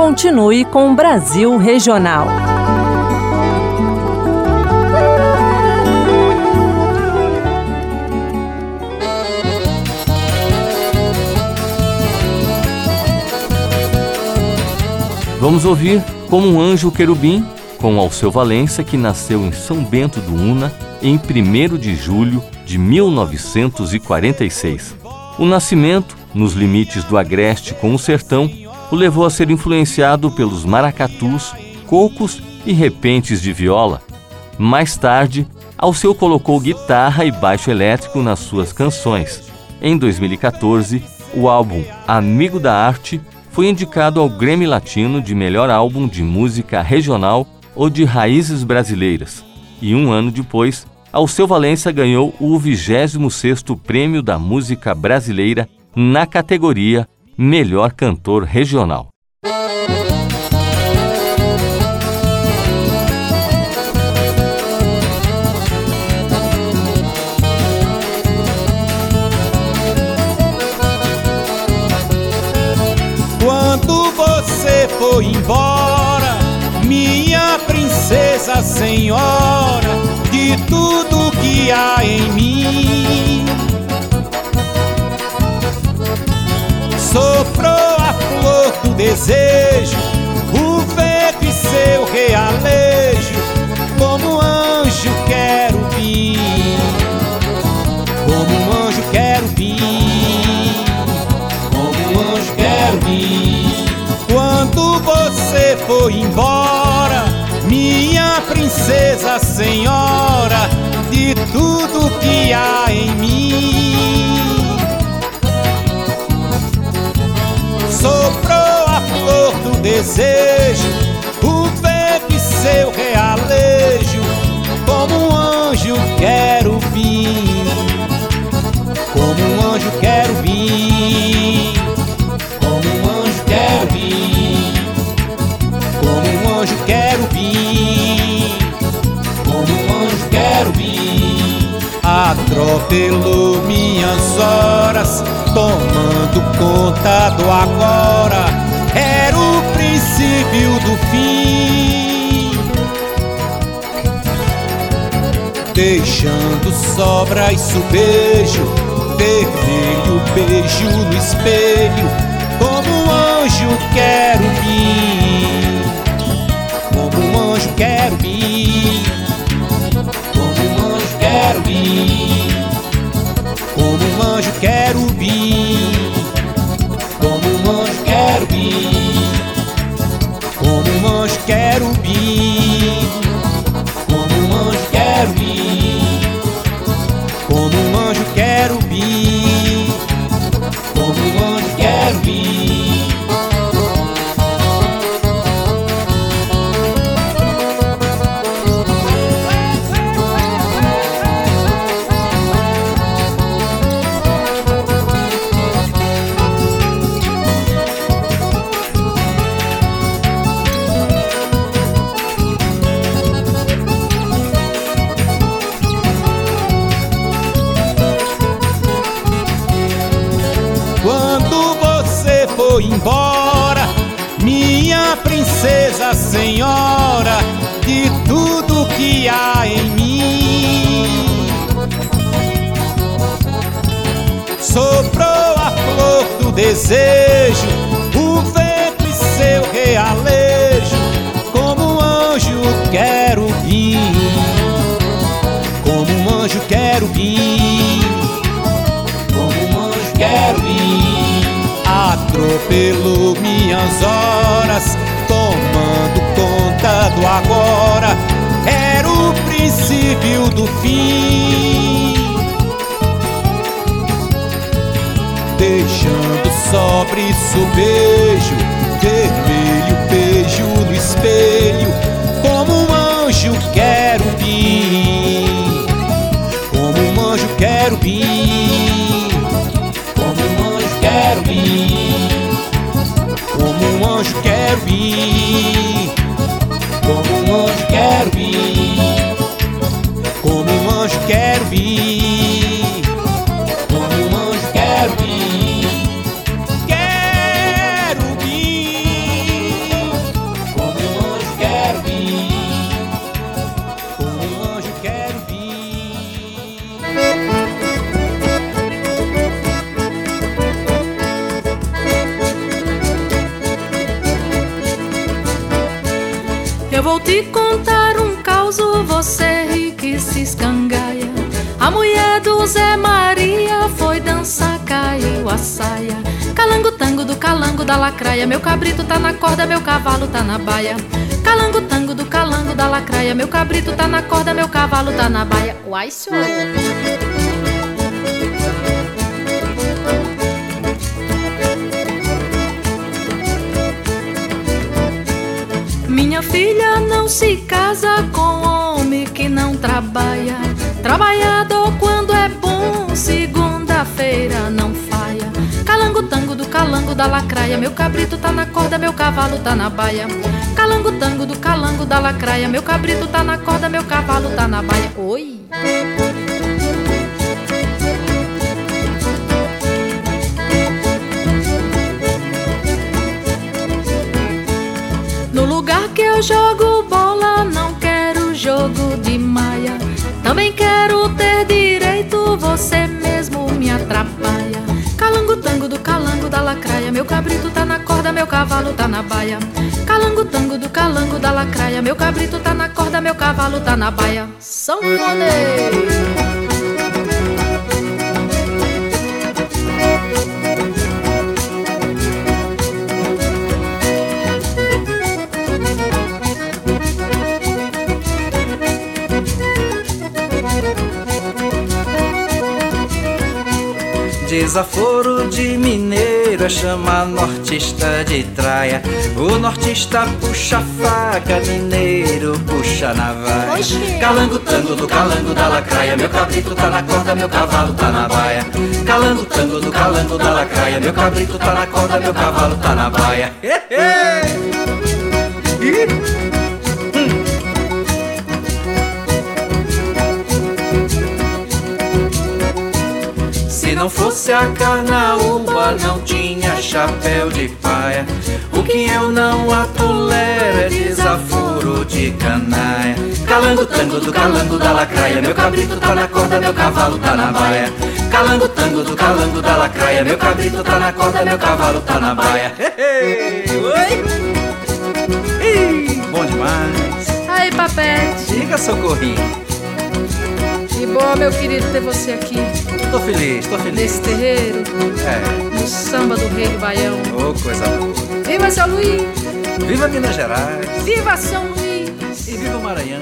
continue com o Brasil Regional. Vamos ouvir Como um Anjo Querubim, com Alceu Valença, que nasceu em São Bento do Una em 1º de julho de 1946. O nascimento, nos limites do agreste com o sertão, o levou a ser influenciado pelos maracatus, cocos e repentes de viola. Mais tarde, Alceu colocou guitarra e baixo elétrico nas suas canções. Em 2014, o álbum Amigo da Arte foi indicado ao Grammy Latino de melhor álbum de música regional ou de raízes brasileiras. E um ano depois, Alceu Valença ganhou o 26º Prêmio da Música Brasileira na categoria Melhor Cantor Regional. Quando você foi embora, minha princesa senhora, de tudo que há em mim, soprou a flor do desejo, o vento e seu realejo, como anjo quero vir, como um anjo quero vir, como um anjo quero vir. Quando você foi embora, minha princesa senhora, de tudo que há em mim, soprou a flor do desejo, o vento e seu realejo, como um anjo quero vir, como um anjo quero vir, como um anjo quero vir, como um anjo quero vir, como um anjo quero vir. Atropelou minhas horas, tomando conta do agora, era o princípio do fim, deixando sobra e subejo, vermelho beijo no espelho, como um anjo quero vir, como um anjo quero vir, como um anjo quero vir, como um anjo quero vir, como um anjo quero vir, como um anjo quero vir, como um anjo quero vir, como um anjo quero vir, como um anjo quero vir. Quando você foi embora, minha princesa senhora, de tudo que há em mim, soprou a flor do desejo, o vento e seu realejo, como um anjo quero vir, como um anjo quero vir, como um anjo quero vir. Atropelou minhas horas, tomando conta do agora, era o princípio do fim, deixando sobre subejo, vermelho beijo no espelho, como um anjo quero vir, como um anjo quero vir, como um anjo quero vir, como um anjo quero vir, como um anjo quero vir, como um anjo quero vir, como um anjo quero vir, quero vir. vou te contar um causo, você ri que se escangalha. A mulher do Zé Maria foi dançar, caiu a saia. Calango tango do calango da lacraia, meu cabrito tá na corda, meu cavalo tá na baia. Calango tango do calango da lacraia, meu cabrito tá na corda, meu cavalo tá na baia. Uai, senhor. Minha filha não se casa com homem que não trabalha. Trabalhador quando é bom, segunda-feira não falha. Calango tango do calango da lacraia, meu cabrito tá na corda, meu cavalo tá na baia. Calango tango do calango da lacraia, meu cabrito tá na corda, meu cavalo tá na baia. Oi! No lugar que eu jogo bola, não quero jogo de maia. Também quero ter direito, você mesmo me atrapalha. Calango tango do calango da lacraia, meu cabrito tá na corda, meu cavalo tá na baia. Calango tango do calango da lacraia, meu cabrito tá na corda, meu cavalo tá na baia. Sanfoneiro! Desaforo de mineiro, chama nortista de traia. O nortista puxa a faca, mineiro puxa a navalha. Calango tango do calango da lacraia, meu cabrito tá na corda, meu cavalo tá na baia. Calango tango do calango da lacraia, meu cabrito tá na corda, meu cavalo tá na baia. Se não fosse a carnaúba, não tinha chapéu de paia. O que eu não atolero é desaforo de canaia. Calango tango do calango da lacraia, meu cabrito tá na corda, meu cavalo tá na baia. Calango tango do calango da lacraia, meu cabrito tá na corda, meu cavalo tá na baia. Bom demais. Aí, Papete. Diga, Socorrinho. Que bom, meu querido, ter você aqui. Tô feliz, tô feliz. Nesse terreiro, no samba do Rei do Baião. Oh, coisa boa. Viva São Luís! Viva Minas Gerais! Viva São Luís! E viva o Maranhão!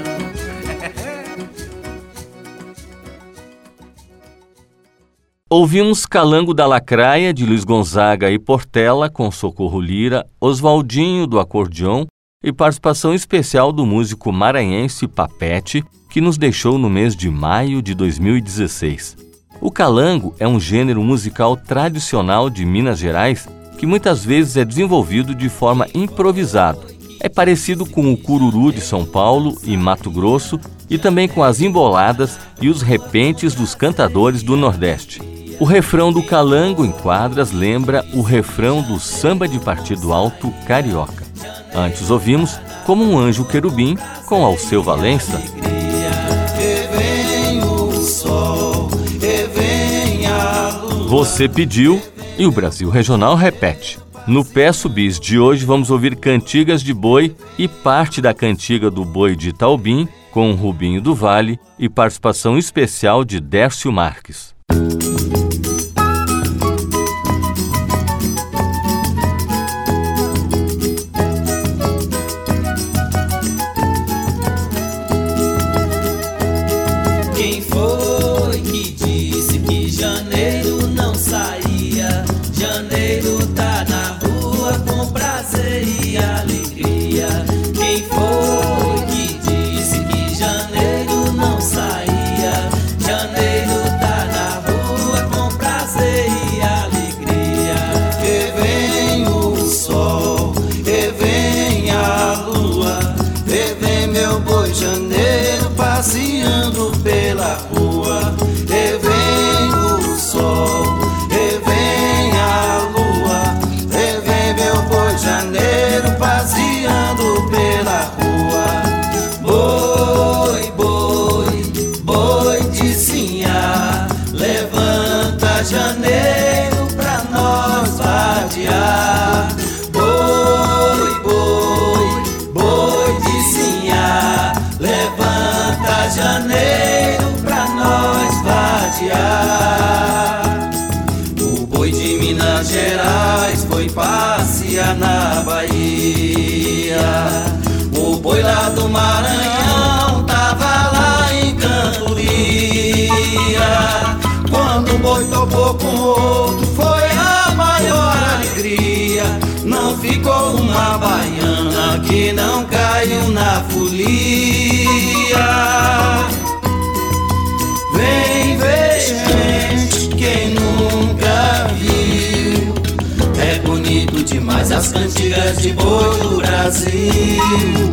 Ouvimos Calango da Lacraia, de Luiz Gonzaga e Portela, com Socorro Lira, Oswaldinho, do acordeon, e participação especial do músico maranhense Papete, que nos deixou no mês de maio de 2016. O calango é um gênero musical tradicional de Minas Gerais que muitas vezes é desenvolvido de forma improvisada. É parecido com o cururu de São Paulo e Mato Grosso e também com as emboladas e os repentes dos cantadores do Nordeste. O refrão do calango em quadras lembra o refrão do samba de partido alto carioca. Antes ouvimos Como um Anjo Querubim com Alceu Valença. Você pediu e o Brasil Regional repete. No Peço Bis de hoje vamos ouvir cantigas de boi e parte da cantiga do boi de Itaubim com Rubinho do Vale e participação especial de Dércio Marques. Quem foi que disse que janeiro não saía? Janeiro tá na rua com prazer e alegria. Quem foi que disse que janeiro não saía? Janeiro tá na rua Minas Gerais foi passear na Bahia. O boi lá do Maranhão tava lá em cantoria. Quando o boi topou com outro foi a maior alegria. Não ficou uma baiana que não caiu na folia. Vem ver, gente, quem nunca viu. É bonito demais as cantigas de boi do Brasil.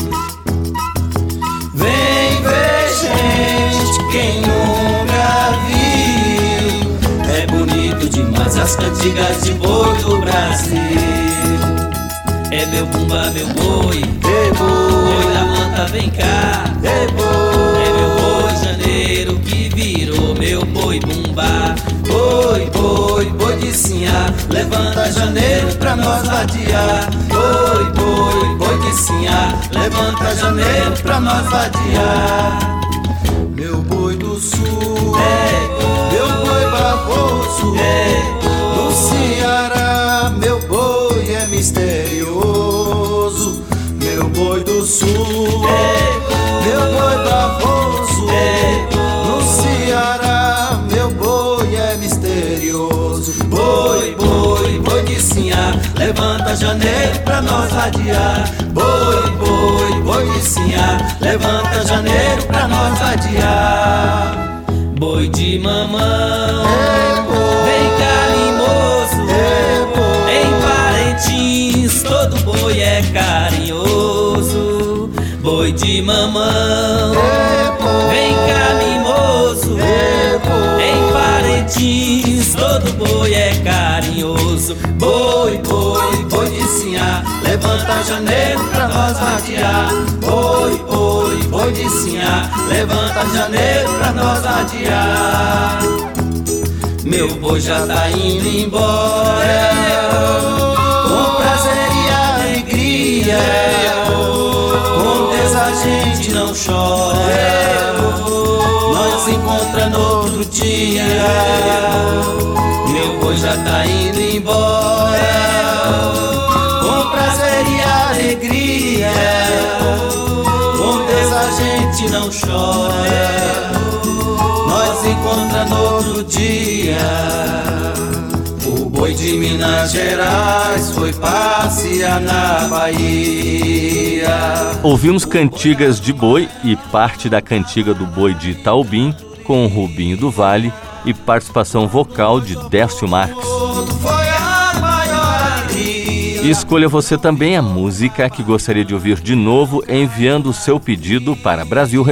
Vem ver, gente, quem nunca viu. É bonito demais as cantigas de boi do Brasil. É meu bumba, meu boi, boi da manta, vem cá. É meu boi janeiro que virou meu boi bumba. Boi, boi, boi de sinhá, levanta janeiro pra nós vadiar. Boi, boi, boi de sinhá, levanta janeiro pra nós vadiar. Meu boi do sul, meu boi baboso, no Ceará meu boi é misterioso. Meu boi do sul, meu boi baboso, no Ceará meu boi é misterioso. Boi, boi, boi de sinhá, levanta janeiro pra nós vadiar. Boi, boi, boi de sinhá, levanta janeiro pra nós vadiar. Boi de mamão, vem cá, mimoso, em Parintins todo boi é carinhoso. Boi de mamão, vem cá, mimoso, em Parintins todo boi é carinhoso. Boi, boi, boi de sinhá, levanta janeiro pra nós vadiar. Boi, boi, boi de sinhá, levanta janeiro pra nós vadiar. Meu boi já tá indo embora, com prazer e alegria. Com Deus a gente não chora, nós se encontra no outro dia. Meu boi já tá indo embora, com prazer e alegria. Com Deus a gente não chora, nós se encontra no outro dia. O boi de Minas Gerais foi passear na Bahia. Ouvimos cantigas de boi e parte da cantiga do boi de Itaubim com Rubinho do Vale e participação vocal de Décio Marques. E escolha você também a música que gostaria de ouvir de novo, enviando o seu pedido para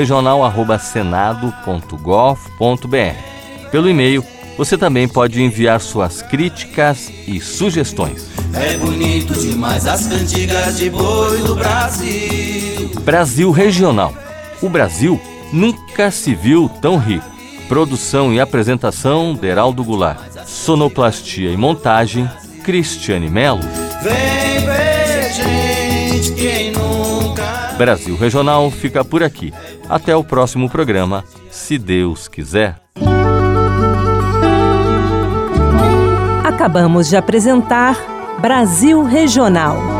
brasilregional@senado.gov.br. Pelo e-mail, você também pode enviar suas críticas e sugestões. É bonito demais as cantigas de boi do Brasil. Brasil Regional. O Brasil nunca se viu tão rico. Produção e apresentação, Deraldo Goulart. Sonoplastia e montagem, Cristiane Melo. Vem ver, gente, quem nunca... Brasil Regional fica por aqui. Até o próximo programa, se Deus quiser. Acabamos de apresentar Brasil Regional.